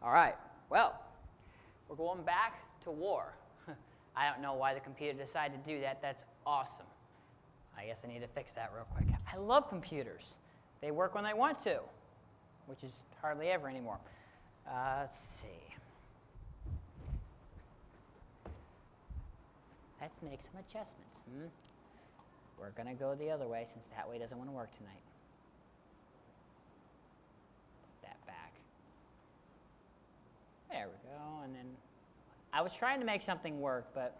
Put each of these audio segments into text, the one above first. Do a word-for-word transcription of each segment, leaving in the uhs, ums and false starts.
All right, well, we're going back to war. I don't know why the computer decided to do that. That's awesome. I guess I need to fix that real quick. I love computers. They work when they want to, which is hardly ever anymore. Uh, let's see. Let's make some adjustments. Hmm? We're going to go the other way since that way doesn't want to work tonight. Put that back. There we go. And then I was trying to make something work, but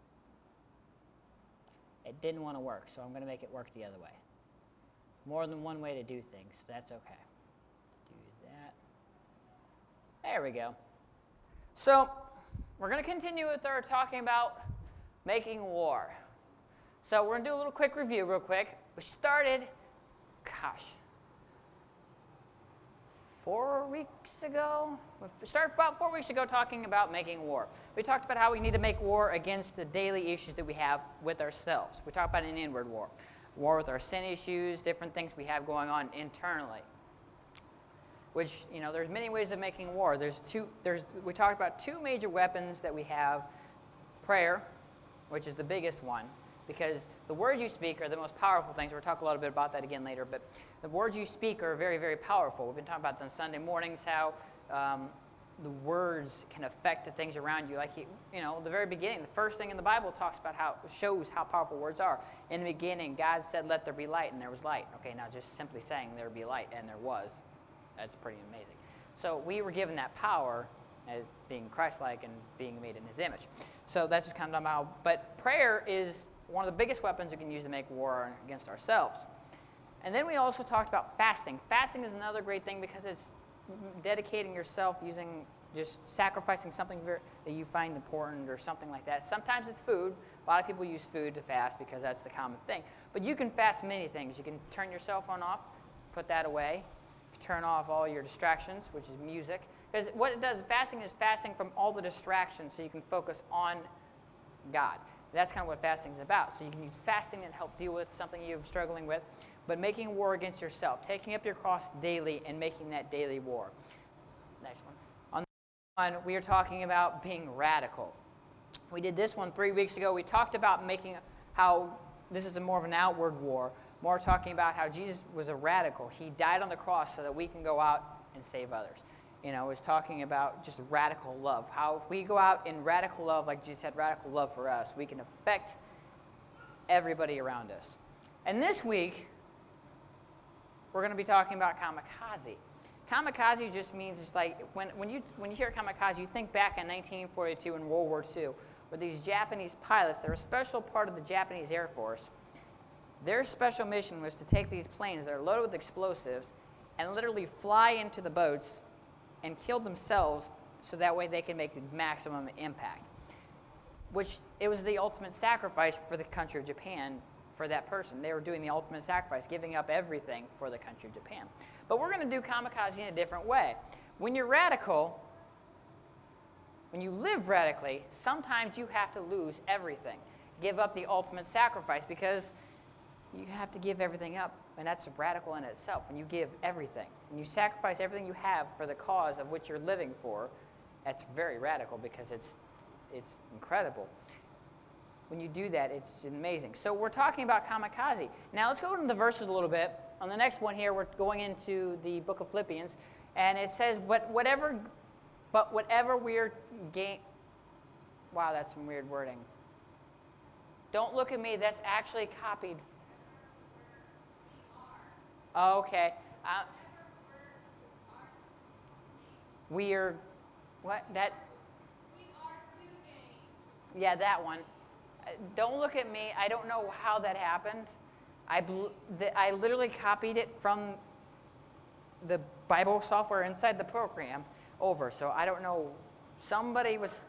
it didn't want to work, so I'm going to make it work the other way. More than one way to do things, so that's okay. Do that. There we go. So we're going to continue with our talking about making war. So we're going to do a little quick review real quick. We started, gosh, four weeks ago? We started about four weeks ago talking about making war. We talked about how we need to make war against the daily issues that we have with ourselves. We talked about an inward war. War with our sin issues, different things we have going on internally. Which, you know, there's many ways of making war. There's two, there's, we talked about two major weapons that we have. Prayer, which is the biggest one, because the words you speak are the most powerful things. We'll talk a little bit about that again later, but the words you speak are very, very powerful. We've been talking about on Sunday mornings how um, the words can affect the things around you. Like, you know, the very beginning, the first thing in the Bible talks about how, shows how powerful words are. In the beginning, God said, let there be light, and there was light. Okay, now just simply saying there be light, and there was, that's pretty amazing. So we were given that power as being Christ-like and being made in his image. So that's just kind of about, but prayer is one of the biggest weapons we can use to make war against ourselves. And then we also talked about fasting. Fasting is another great thing because it's dedicating yourself, using, just sacrificing something that you find important or something like that. Sometimes it's food. A lot of people use food to fast because that's the common thing. But you can fast many things. You can turn your cell phone off, put that away. You can turn off all your distractions, which is music. Because what it does, fasting is fasting from all the distractions so you can focus on God. That's kind of what fasting is about. So you can use fasting to help deal with something you're struggling with, but making war against yourself, taking up your cross daily and making that daily war. Next one. On this one, we are talking about being radical. We did this one three weeks ago. We talked about making how this is a more of an outward war, more talking about how Jesus was a radical. He died on the cross so that we can go out and save others. You know, it was talking about just radical love. How if we go out in radical love, like Jesus had radical love for us, we can affect everybody around us. And this week, we're going to be talking about kamikaze. Kamikaze just means it's like, when, when, you, when you hear kamikaze, you think back in nineteen forty-two in World War Two, where these Japanese pilots, they're a special part of the Japanese Air Force. Their special mission was to take these planes that are loaded with explosives and literally fly into the boats and kill themselves so that way they can make the maximum impact. Which, it was the ultimate sacrifice for the country of Japan for that person. They were doing the ultimate sacrifice, giving up everything for the country of Japan. But we're going to do kamikaze in a different way. When you're radical, when you live radically, sometimes you have to lose everything. Give up the ultimate sacrifice because you have to give everything up, and that's radical in itself. When you give everything, when you sacrifice everything you have for the cause of which you're living for, that's very radical because it's, it's incredible. When you do that, it's amazing. So we're talking about kamikaze. Now let's go into the verses a little bit. On the next one here, we're going into the book of Philippians, and it says, "What, whatever, but whatever we're gain." Wow, that's some weird wording. Don't look at me. That's actually copied. Oh, okay. Uh, we are, what, that? We are to gain. Yeah, that one. Uh, don't look at me. I don't know how that happened. I, bl the, I literally copied it from the Bible software inside the program over, so I don't know. Somebody was,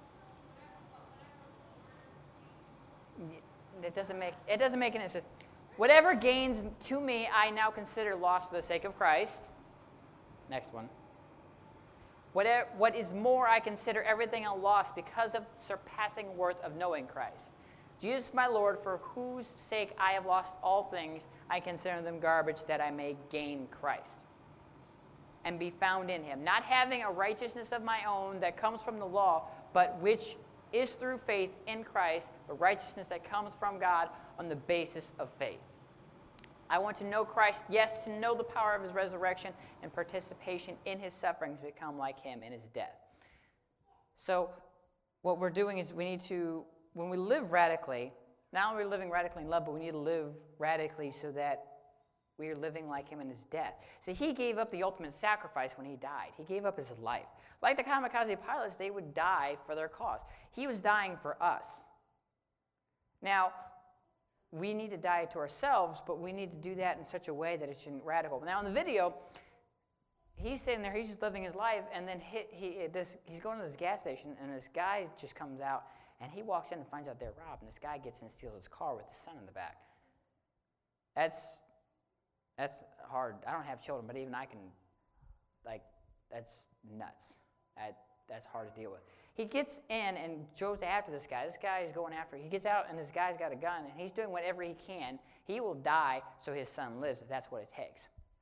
it doesn't make, it doesn't make any sense. Whatever gains to me, I now consider lost for the sake of Christ. Next one. Whatever, what is more, I consider everything a loss because of the surpassing worth of knowing Christ. Jesus, my Lord, for whose sake I have lost all things, I consider them garbage that I may gain Christ. and be found in him, not having a righteousness of my own that comes from the law, but which is through faith in Christ, the righteousness that comes from God on the basis of faith. I want to know Christ, yes, to know the power of his resurrection and participation in his sufferings, become like him in his death. So what we're doing is we need to, when we live radically, not only are we living radically in love, but we need to live radically so that we are living like him in his death. See, he gave up the ultimate sacrifice when he died. He gave up his life. Like the kamikaze pilots, they would die for their cause. He was dying for us. Now, we need to die to ourselves, but we need to do that in such a way that it's radical. Now, in the video, he's sitting there, he's just living his life, and then he, he, this, he's going to this gas station, and this guy just comes out, and he walks in and finds out they're robbed, and this guy gets in and steals his car with his son in the back. That's, that's hard. I don't have children, but even I can, like, that's nuts. That, that's hard to deal with. He gets in and goes after this guy. This guy is going after him. He gets out, and this guy's got a gun, and he's doing whatever he can. He will die so his son lives, if that's what it takes.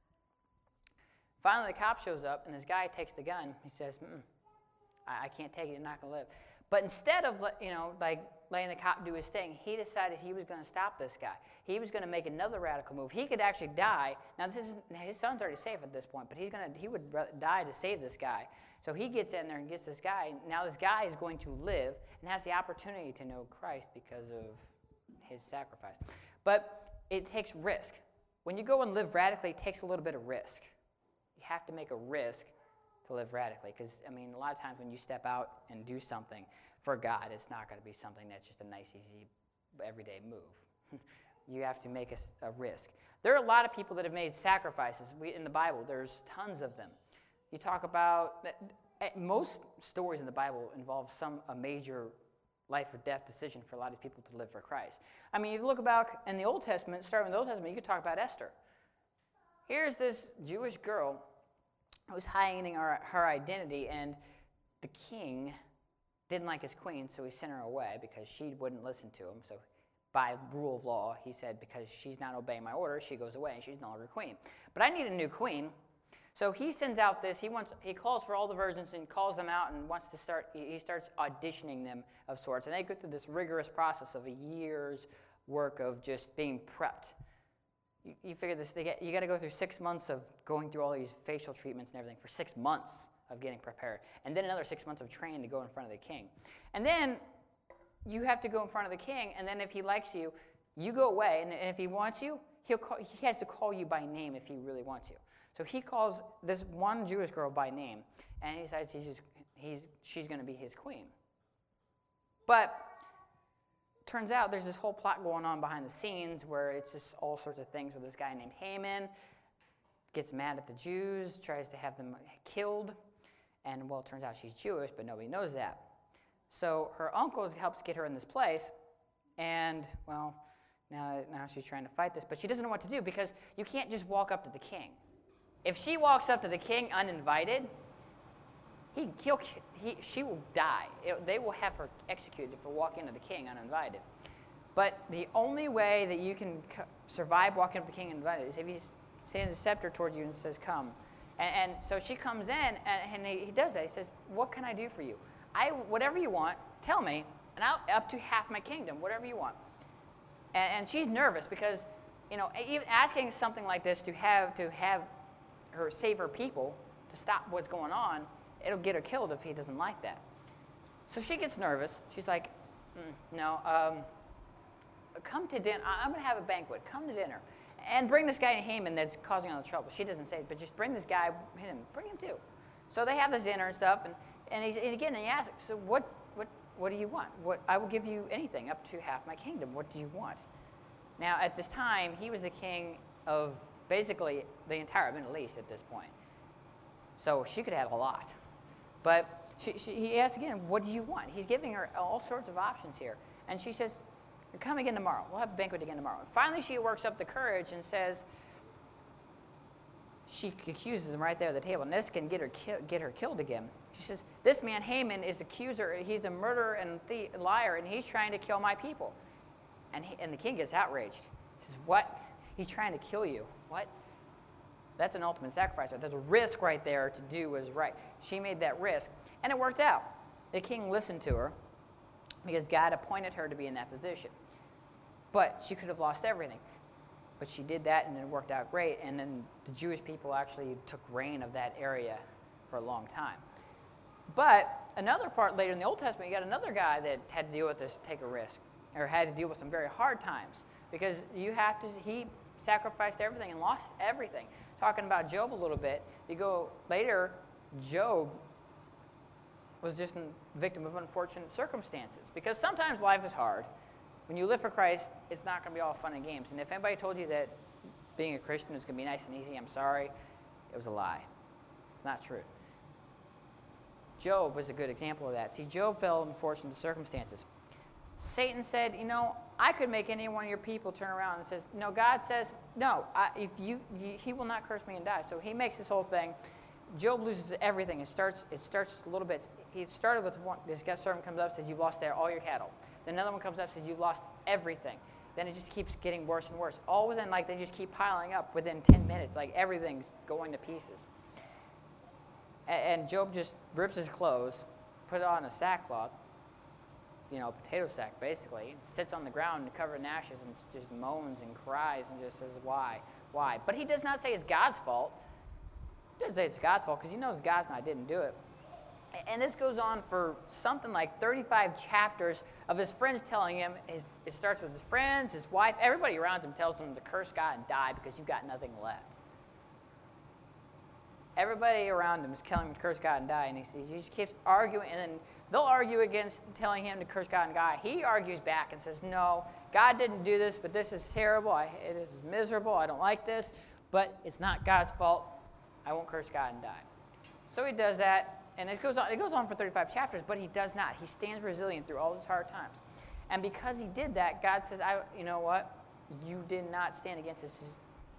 Finally, the cop shows up, and this guy takes the gun. He says, mm, I, I can't take it. You're not going to live. But instead of, you know, like letting the cop do his thing, he decided he was going to stop this guy. He was going to make another radical move. He could actually die. Now, this is his son's already safe at this point, but he's going to he would die to save this guy. So he gets in there and gets this guy. Now this guy is going to live and has the opportunity to know Christ because of his sacrifice. But it takes risk. When you go and live radically, it takes a little bit of risk. You have to make a risk to live radically, because, I mean, a lot of times when you step out and do something for God, it's not going to be something that's just a nice, easy, everyday move. You have to make a, a risk. There are a lot of people that have made sacrifices. We, in the Bible, there's tons of them. You talk about, most stories in the Bible involve some a major life or death decision for a lot of people to live for Christ. I mean, you look about in the Old Testament, starting with the Old Testament, you could talk about Esther. Here's this Jewish girl who's hiding her, her identity, and the king didn't like his queen, so he sent her away because she wouldn't listen to him. So by rule of law, he said, because she's not obeying my orders, she goes away, and she's no longer queen. But I need a new queen. So he sends out this, he wants, he calls for all the virgins and calls them out and wants to start, he starts auditioning them of sorts. And they go through this rigorous process of a year's work of just being prepped. You, you figure this, they get, you got to go through six months of going through all these facial treatments and everything for six months of getting prepared. And then another six months of training to go in front of the king. And then you have to go in front of the king, and then if he likes you, you go away, and, and if he wants you, he'll call, he has to call you by name if he really wants you. So he calls this one Jewish girl by name, and he decides he's just, he's, she's going to be his queen. But turns out there's this whole plot going on behind the scenes where it's just all sorts of things with this guy named Haman, gets mad at the Jews, tries to have them killed, and, well, it turns out she's Jewish, but nobody knows that. So her uncle helps get her in this place, and, well, now, now she's trying to fight this, but she doesn't know what to do because you can't just walk up to the king. If she walks up to the king uninvited, he, he'll, he, she will die. It, they will have her executed for walking to the king uninvited. But the only way that you can survive walking up to the king uninvited is if he stands a scepter towards you and says, come. And, and so she comes in, and, and he, he does that. He says, what can I do for you? I, whatever you want, tell me, and I'll up to half my kingdom, whatever you want. And, and she's nervous because, you know, even asking something like this to have to have her save her people to stop what's going on, it'll get her killed if he doesn't like that. So she gets nervous. She's like, mm, no, um, come to dinner. I'm going to have a banquet. Come to dinner. And bring this guy Haman that's causing all the trouble. She doesn't say it, but just bring this guy, him, bring him too. So they have this dinner and stuff, and, and, he's, and again, he asks, so what, what, what do you want? What, I will give you anything, up to half my kingdom. What do you want? Now, at this time, he was the king of basically the entire Middle East at this point. So she could have a lot. But she, she, he asks again, what do you want? He's giving her all sorts of options here. And she says, come again tomorrow. We'll have a banquet again tomorrow. And finally, she works up the courage and says, she accuses him right there at the table. And this can get her, ki get her killed again. She says, this man, Haman, is accuser. He's a murderer and a liar, and he's trying to kill my people. And, he, and the king gets outraged. He says, what? He's trying to kill you. What? That's an ultimate sacrifice. There's a risk right there to do what is right. She made that risk, and it worked out. The king listened to her because God appointed her to be in that position. But she could have lost everything. But she did that, and it worked out great. And then the Jewish people actually took reign of that area for a long time. But another part later in the Old Testament, you got another guy that had to deal with this, take a risk, or had to deal with some very hard times. Because you have to, he sacrificed everything and lost everything. Talking about Job a little bit, you go later, Job was just a victim of unfortunate circumstances. Because sometimes life is hard. When you live for Christ, it's not going to be all fun and games. And if anybody told you that being a Christian is going to be nice and easy, I'm sorry, it was a lie. It's not true. Job was a good example of that. See, Job fell in unfortunate circumstances. Satan said, you know, I could make any one of your people turn around and says, no, God says, no, I, if you, you, he will not curse me and die. So he makes this whole thing. Job loses everything. It starts, it starts just a little bit. He started with one, this guy servant comes up and says, you've lost all your cattle. Then another one comes up and says, you've lost everything. Then it just keeps getting worse and worse. All within, like, they just keep piling up within ten minutes. Like, everything's going to pieces. And, and Job just rips his clothes, put on a sackcloth, you know, a potato sack, basically, and sits on the ground covered in ashes and just moans and cries and just says, why? Why? But he does not say it's God's fault. He doesn't say it's God's fault because he knows God's not didn't do it. And this goes on for something like thirty-five chapters of his friends telling him, his, it starts with his friends, his wife, everybody around him tells him to curse God and die because you've got nothing left. Everybody around him is telling him to curse God and die, and he, he just keeps arguing, and then they'll argue against telling him to curse God and die. He argues back and says, no, God didn't do this, but this is terrible. I, it is miserable. I don't like this, but it's not God's fault. I won't curse God and die. So he does that. And it goes on, it goes on for thirty-five chapters, but he does not. He stands resilient through all these hard times. And because he did that, God says, I, you know what? You did not stand against this.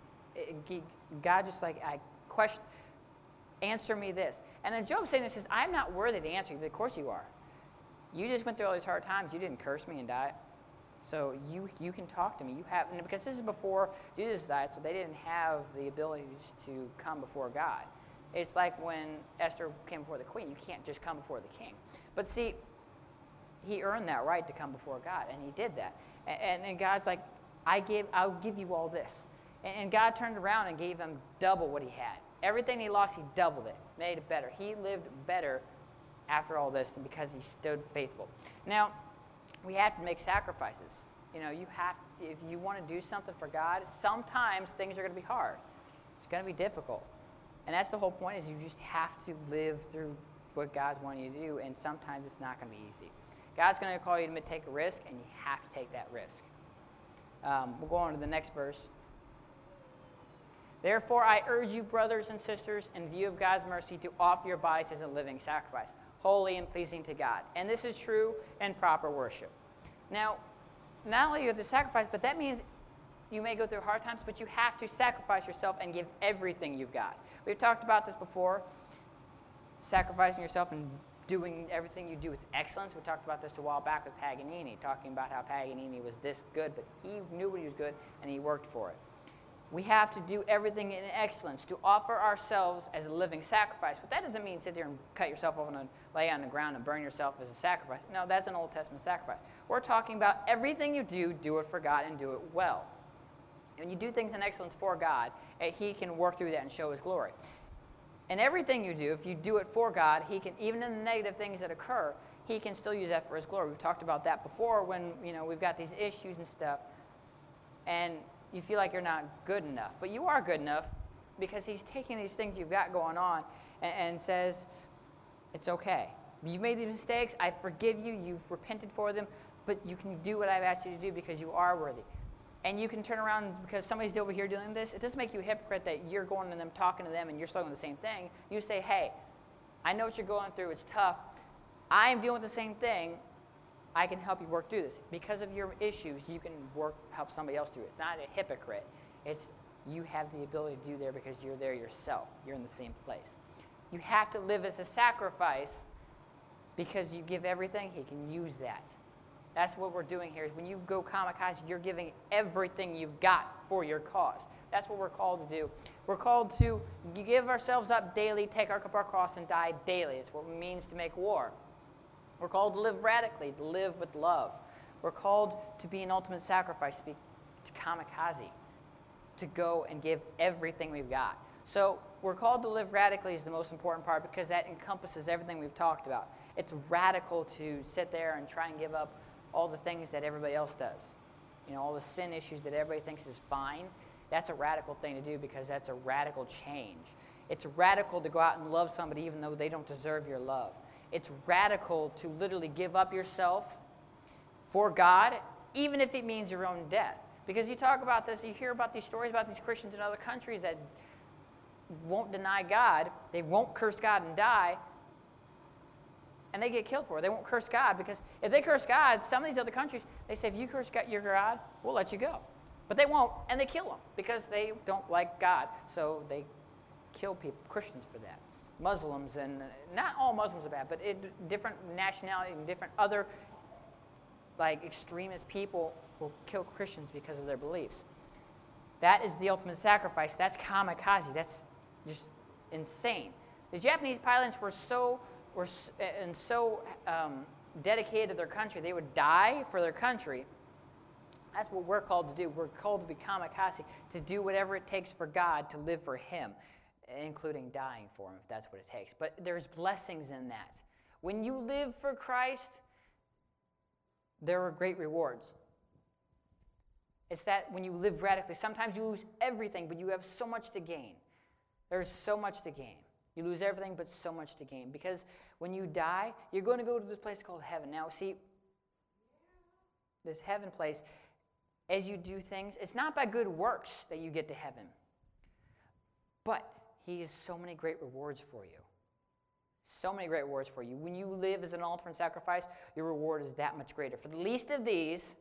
God just like, I question, answer me this. And then Job saying this says, I'm not worthy to answer you, but of course you are. You just went through all these hard times. You didn't curse me and die. So you, you can talk to me. You have, and because this is before Jesus died, so they didn't have the ability to come before God. It's like when Esther came before the queen. You can't just come before the king. But see, he earned that right to come before God, and he did that. And, and, and God's like, I give, I'll give you all this. And, and God turned around and gave him double what he had. Everything he lost, he doubled it, made it better. He lived better after all this because he stood faithful. Now, we have to make sacrifices. You know, you have, if you want to do something for God, sometimes things are going to be hard. It's going to be difficult. And that's the whole point, is you just have to live through what God's wanting you to do, and sometimes it's not going to be easy. God's going to call you to take a risk, and you have to take that risk. Um, we'll go on to the next verse. Therefore, I urge you, brothers and sisters, in view of God's mercy, to offer your bodies as a living sacrifice, holy and pleasing to God. And this is true and proper worship. Now, not only you have to sacrifice, but that means you may go through hard times, but you have to sacrifice yourself and give everything you've got. We've talked about this before, sacrificing yourself and doing everything you do with excellence. We talked about this a while back with Paganini, talking about how Paganini was this good, but he knew what he was good, and he worked for it. We have to do everything in excellence, to offer ourselves as a living sacrifice. But that doesn't mean sit there and cut yourself off and lay on the ground and burn yourself as a sacrifice. No, that's an Old Testament sacrifice. We're talking about everything you do, do it for God and do it well. When you do things in excellence for God, he can work through that and show his glory. And everything you do, if you do it for God, he can, even in the negative things that occur, he can still use that for his glory. We've talked about that before when, you know, we've got these issues and stuff, and you feel like you're not good enough. But you are good enough because he's taking these things you've got going on and, and says, it's okay. You've made these mistakes. I forgive you. You've repented for them. But you can do what I've asked you to do because you are worthy. And you can turn around because somebody's over here doing this. It doesn't make you a hypocrite that you're going to them, talking to them, and you're struggling with the same thing. You say, hey, I know what you're going through. It's tough. I'm dealing with the same thing. I can help you work through this. Because of your issues, you can work, help somebody else do it. It's not a hypocrite. It's you have the ability to do there because you're there yourself. You're in the same place. You have to live as a sacrifice because you give everything. He can use that. That's what we're doing here. Is when you go kamikaze, you're giving everything you've got for your cause. That's what we're called to do. We're called to give ourselves up daily, take up our cross, and die daily. It's what it means to make war. We're called to live radically, to live with love. We're called to be an ultimate sacrifice, to be to kamikaze, to go and give everything we've got. So we're called to live radically is the most important part because that encompasses everything we've talked about. It's radical to sit there and try and give up all the things that everybody else does. You know, all the sin issues that everybody thinks is fine. That's a radical thing to do because that's a radical change. It's radical to go out and love somebody even though they don't deserve your love. It's radical to literally give up yourself for God, even if it means your own death. Because you talk about this, you hear about these stories about these Christians in other countries that won't deny God, they won't curse God and die, and they get killed for it. They won't curse God because if they curse God, some of these other countries, they say, if you curse God, your God, we'll let you go. But they won't, and they kill them because they don't like God. So they kill people, Christians for that. Muslims, and not all Muslims are bad, but it, different nationality and different other like extremist people will kill Christians because of their beliefs. That is the ultimate sacrifice. That's kamikaze. That's just insane. The Japanese pilots were so were and so um, dedicated to their country, they would die for their country. That's what we're called to do. We're called to be kamikaze, to do whatever it takes for God, to live for Him, including dying for Him, if that's what it takes. But there's blessings in that. When you live for Christ, there are great rewards. It's that when you live radically, sometimes you lose everything, but you have so much to gain. There's so much to gain. You lose everything, but so much to gain. Because when you die, you're going to go to this place called heaven. Now, see, this heaven place, as you do things, it's not by good works that you get to heaven. But He has so many great rewards for you. So many great rewards for you. When you live as an ultimate sacrifice, your reward is that much greater. For the least of these,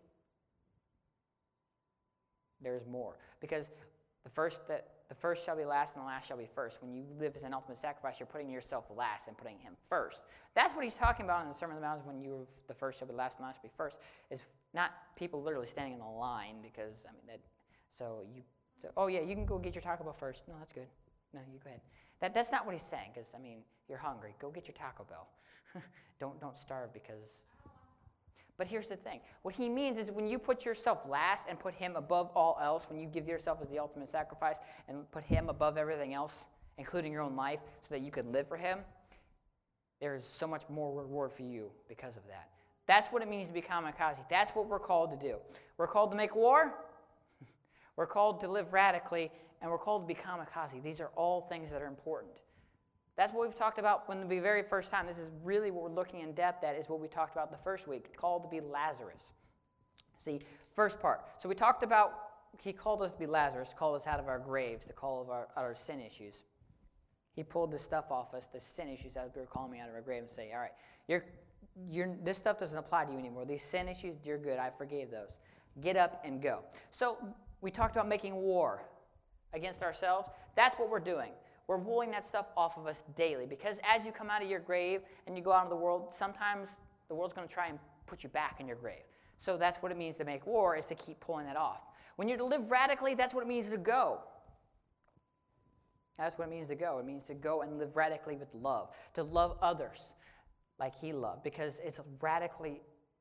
there's more. Because the first that the first shall be last and the last shall be first. When you live as an ultimate sacrifice, you're putting yourself last and putting Him first. That's what He's talking about in the Sermon on the Mount, when you the first shall be last and the last shall be first, is not people literally standing in a line because, I mean, that, so you, so, oh yeah, you can go get your Taco Bell first. No, that's good. No, you go ahead. That, that's not what He's saying, because, I mean, you're hungry. Go get your Taco Bell. don't, don't starve because... But here's the thing. What He means is when you put yourself last and put Him above all else, when you give yourself as the ultimate sacrifice and put Him above everything else, including your own life, so that you could live for Him, there is so much more reward for you because of that. That's what it means to be kamikaze. That's what we're called to do. We're called to make war. We're called to live radically. And we're called to be kamikaze. These are all things that are important. That's what we've talked about from the very first time. This is really what we're looking in depth at, is what we talked about the first week, called to be Lazarus. See, first part. So we talked about, He called us to be Lazarus, called us out of our graves, to call of our, our sin issues. He pulled this stuff off us, the sin issues, as we were calling me out of our grave, and say, all right, you're, you're, this stuff doesn't apply to you anymore. These sin issues, you're good. I forgave those. Get up and go. So we talked about making war against ourselves. That's what we're doing. We're pulling that stuff off of us daily, because as you come out of your grave and you go out into the world, sometimes the world's going to try and put you back in your grave. So that's what it means to make war, is to keep pulling that off. When you're to live radically, that's what it means to go. That's what it means to go. It means to go and live radically with love, to love others like He loved, because it's radically,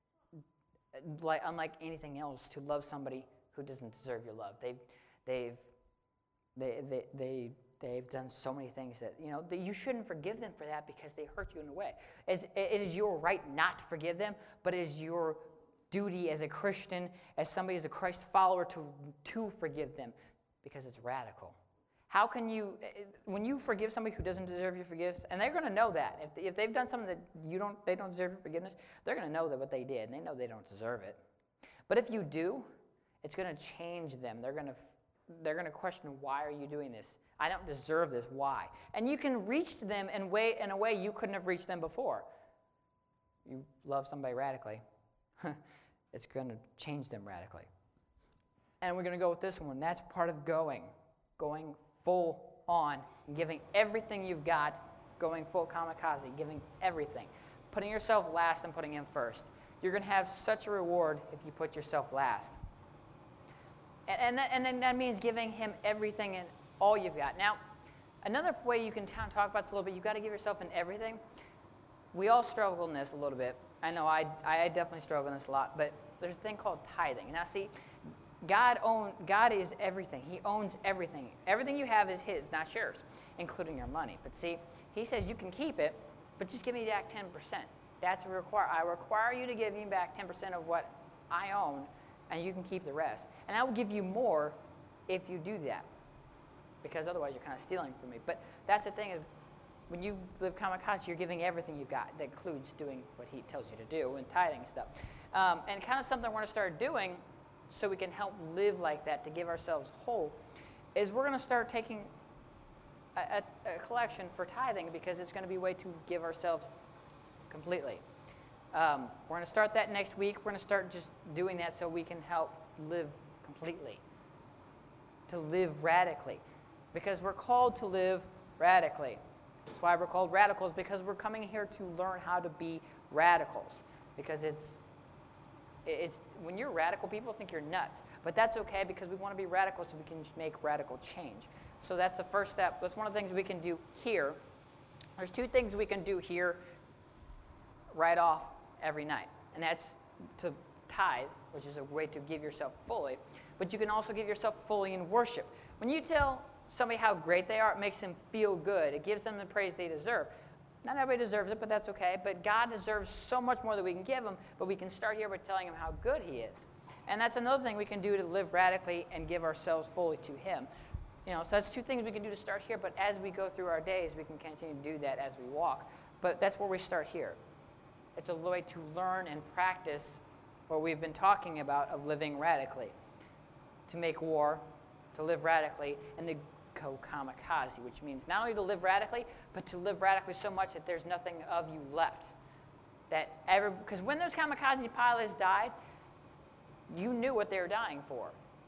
like, unlike anything else, to love somebody who doesn't deserve your love. They've, they've, they, they, they, they've done so many things that, you know, that you shouldn't forgive them for that, because they hurt you in a way. It's, it is your right not to forgive them, but it is your duty as a Christian, as somebody as a Christ follower, to, to forgive them, because it's radical. How can you, when you forgive somebody who doesn't deserve your forgiveness, and they're going to know that. If, if they've done something that you don't, they don't deserve your forgiveness, they're going to know that what they did, and they know they don't deserve it. But if you do, it's going to change them. They're going to, they're going to question, why are you doing this? I don't deserve this. Why? And you can reach them in, way, in a way you couldn't have reached them before. You love somebody radically. It's going to change them radically. And we're going to go with this one. That's part of going. Going full on and giving everything you've got, going full kamikaze, giving everything. Putting yourself last and putting Him first. you're going to have such a reward if you put yourself last. And, and, that, and then that means giving him everything and all you've got. Now, another way you can t- talk about this a little bit, you've got to give yourself in everything. We all struggle in this a little bit. I know I, I definitely struggle in this a lot, but there's a thing called tithing. Now, see, God own, God is everything. He owns everything. Everything you have is his, not yours, including your money. But see, he says you can keep it, but just give me back ten percent. That's what require. I require you to give me back ten percent of what I own, and you can keep the rest. And I will give you more if you do that, because otherwise you're kind of stealing from me. But that's the thing is, when you live kamikaze, you're giving everything you've got. That includes doing what he tells you to do and tithing and stuff. Um, and kind of something we're going to start doing so we can help live like that to give ourselves whole is we're going to start taking a, a, a collection for tithing because it's going to be a way to give ourselves completely. Um, we're going to start that next week. We're going to start just doing that so we can help live completely, to live radically, because we're called to live radically. That's why we're called radicals, because we're coming here to learn how to be radicals. Because it's, it's when you're radical, people think you're nuts. But that's okay, because we want to be radical so we can just make radical change. So that's the first step. That's one of the things we can do here. There's two things we can do here right off every night. And that's to tithe, which is a way to give yourself fully. But you can also give yourself fully in worship. When you tell somebody how great they are, it makes them feel good. It gives them the praise they deserve. Not everybody deserves it, but that's okay. But God deserves so much more than we can give him, but we can start here by telling him how good he is. And that's another thing we can do to live radically and give ourselves fully to him. You know, so that's two things we can do to start here, but as we go through our days, we can continue to do that as we walk. But that's where we start here. It's a way to learn and practice what we've been talking about of living radically. To make war, to live radically, and to go kamikaze, which means not only to live radically, but to live radically so much that there's nothing of you left. That ever, because when those kamikaze pilots died, you knew what they were dying for.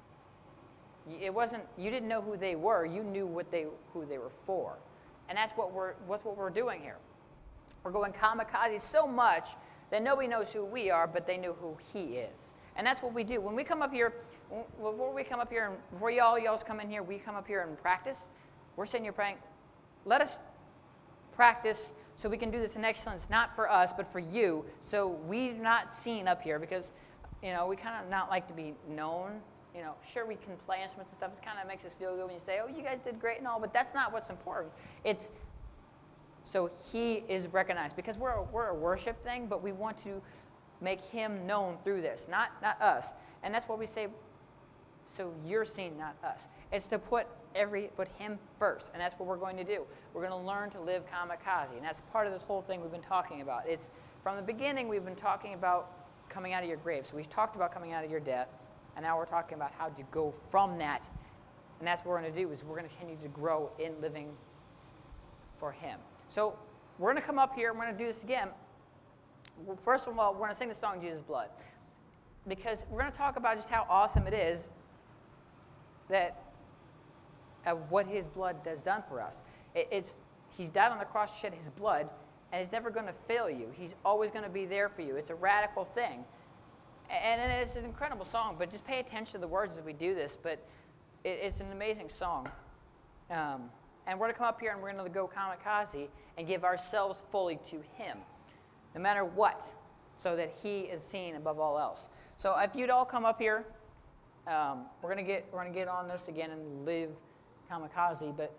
It wasn't, you didn't know who they were, you knew what they, who they were for. And that's what we're, what's what we're doing here. We're going kamikaze so much that nobody knows who we are, but they know who he is. And that's what we do. When we come up here, before we come up here, and before y'all y'all come in here, we come up here and practice. We're sitting here praying, let us practice so we can do this in excellence, not for us, but for you. So we're not seen up here because, you know, we kind of not like to be known. You know, sure, we can play instruments and stuff. It kind of makes us feel good when you say, oh, you guys did great and all, but that's not what's important. It's so he is recognized, because we're a, we're a worship thing, but we want to make him known through this, not, not us. And that's what we say, so you're seen, not us. It's to put every put him first, and that's what we're going to do. We're going to learn to live kamikaze, and that's part of this whole thing we've been talking about. It's from the beginning we've been talking about coming out of your grave. So we've talked about coming out of your death, and now we're talking about how to go from that. And that's what we're going to do, is we're going to continue to grow in living for him. So we're going to come up here, and we're going to do this again. Well, first of all, we're going to sing the song Jesus' Blood, because we're going to talk about just how awesome it is that uh, what his blood has done for us. It, it's he's died on the cross, shed his blood, and he's never going to fail you. He's always going to be there for you. It's a radical thing. And, and it's an incredible song, but just pay attention to the words as we do this. But it, it's an amazing song. Um, and we're going to come up here and we're going to go kamikaze and give ourselves fully to him, no matter what, so that he is seen above all else. So if you'd all come up here, um, we're going to get we're going to get on this again and live kamikaze. But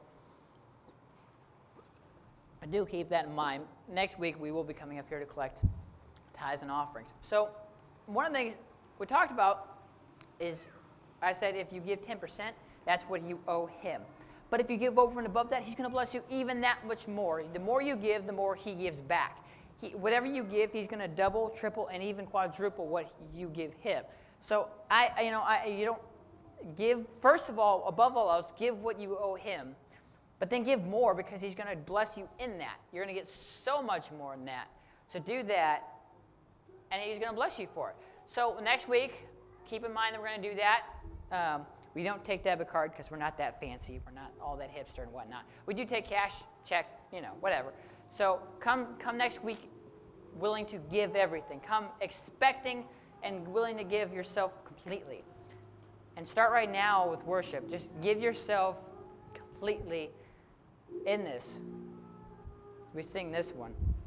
I do keep that in mind. Next week we will be coming up here to collect tithes and offerings. So one of the things we talked about is, I said if you give ten percent, that's what you owe him. But if you give over and above that, he's going to bless you even that much more. The more you give, the more he gives back. He, whatever you give, he's going to double, triple, and even quadruple what you give him. So I, you know, I, you don't give. First of all, above all else, give what you owe him, but then give more, because he's going to bless you in that. You're going to get so much more in that. So do that, and he's going to bless you for it. So next week, keep in mind that we're going to do that. Um, we don't take debit card because we're not that fancy. We're not all that hipster and whatnot. We do take cash, check, you know, whatever. So come come next week, willing to give everything. Come expecting and willing to give yourself completely. And start right now with worship. Just give yourself completely in this. We sing this one.